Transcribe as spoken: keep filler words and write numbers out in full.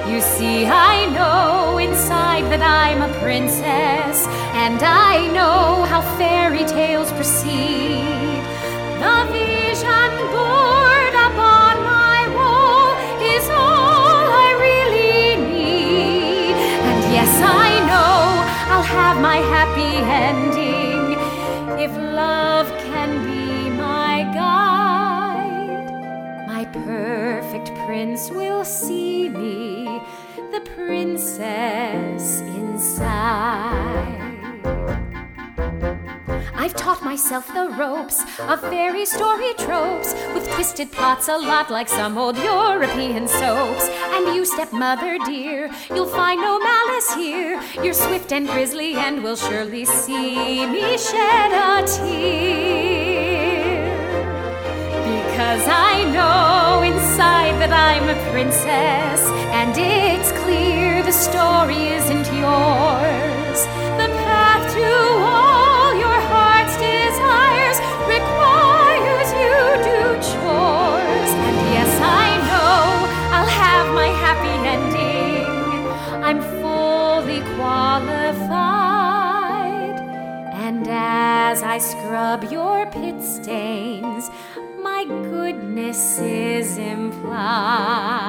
You see, I know inside that I'm a princess, and I know how fairy tales proceed. The vision board upon my wall is all I really need. And yes, I know I'll have my happy ending if love can be my guide. My perfect prince will see me, the princess inside. I've taught myself the ropes of fairy story tropes, with twisted plots a lot like some old European soaps. And you, stepmother dear, you'll find no malice here. You're swift and grisly and will surely see me shed a tear. Because I know inside that I'm a princess, and it's clear the story isn't yours. The path to all your heart's desires requires you do chores. And yes, I know I'll have my happy ending. I'm fully qualified. And as I scrub your pit stains, my goodness is implied.